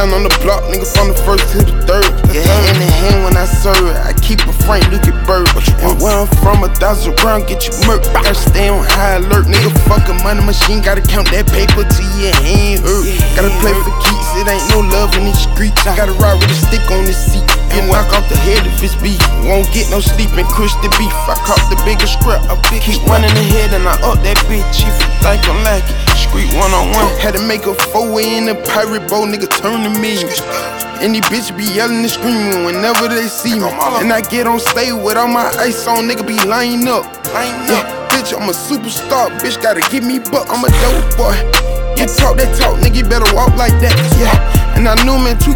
down on the block, nigga, from the first to the third. Yeah, in the hand when I serve it, I keep a Frank Lucas bird. And where I'm from, 1,000 round, get you murked. Gotta stay on high alert, nigga, fucking money machine. Gotta count that paper till your hand hurt. Gotta play for keeps, it ain't no love in these streets. Gotta ride with a stick on the seat. And knock off the head if it's beef. Won't get no sleep and crush the beef. I caught the biggest scrap, keep running ahead and I up that bitch. If you think I'm lacking, street one-on-one. Had to make a 4-way in a pirate boat, nigga, turn to me. And these bitches be yelling and screaming whenever they see me. And I get on stage with all my ice on, nigga be lining up. Yeah, bitch, I'm a superstar, bitch, gotta give me buck, I'm a dope boy. You talk that talk, nigga, you better walk like that. Yeah, and I knew, man,